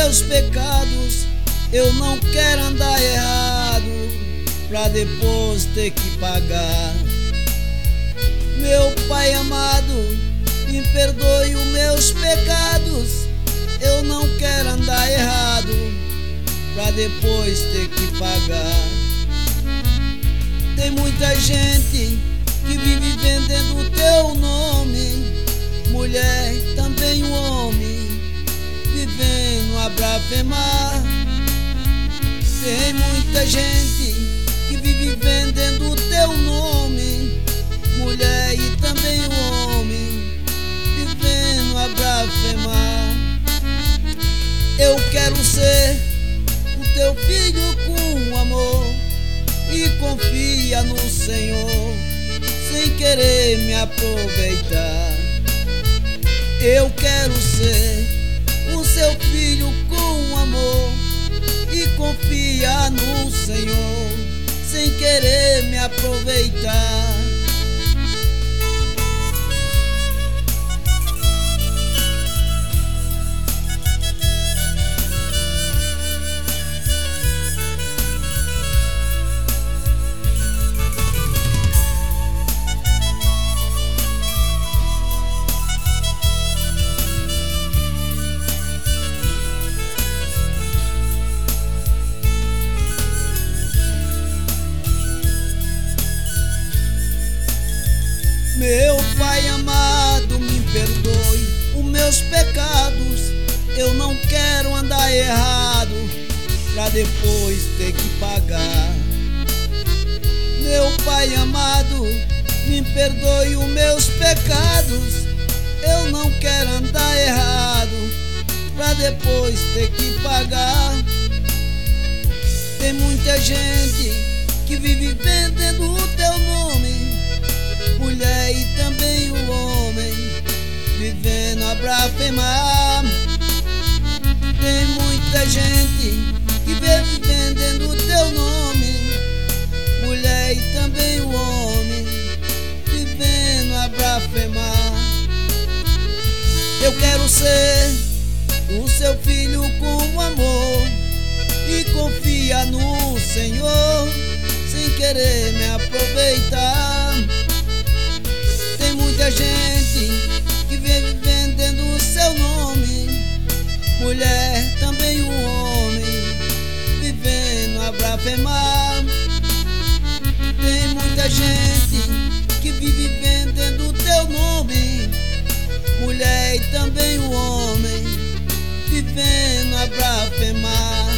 meus pecados, eu não quero andar errado pra depois ter que pagar. Meu Pai amado, me perdoe os meus pecados, eu não quero andar errado pra depois ter que pagar. Tem muita gente que vive vendendo o teu nome, mulher, também o homem, vivendo a blasfemar. Tem muita gente que vive vendendo o teu nome, mulher, e também o homem, vivendo a blasfemar. Eu quero ser o teu filho com amor e confia no Senhor, sem querer me aproveitar. Eu quero ser o seu filho com amor e confia no Senhor, sem querer me aproveitar. Meu Pai amado, me perdoe os meus pecados, eu não quero andar errado pra depois ter que pagar. Meu Pai amado, me perdoe os meus pecados, eu não quero andar errado pra depois ter que pagar. Tem muita gente que vive vendendo o teu nome, mulher, e também o homem, vivendo a blasfemar. Tem muita gente que vive vendendo o teu nome, mulher, e também o homem, vivendo a blasfemar. Eu quero ser o seu filho com amor e confia no Senhor, sem querer me aproveitar. Tem muita gente que vive vendendo o seu nome, mulher, também o homem, vivendo a blasfemar. Tem muita gente que vive vendendo o teu nome, mulher, e também o homem, vivendo a blasfemar.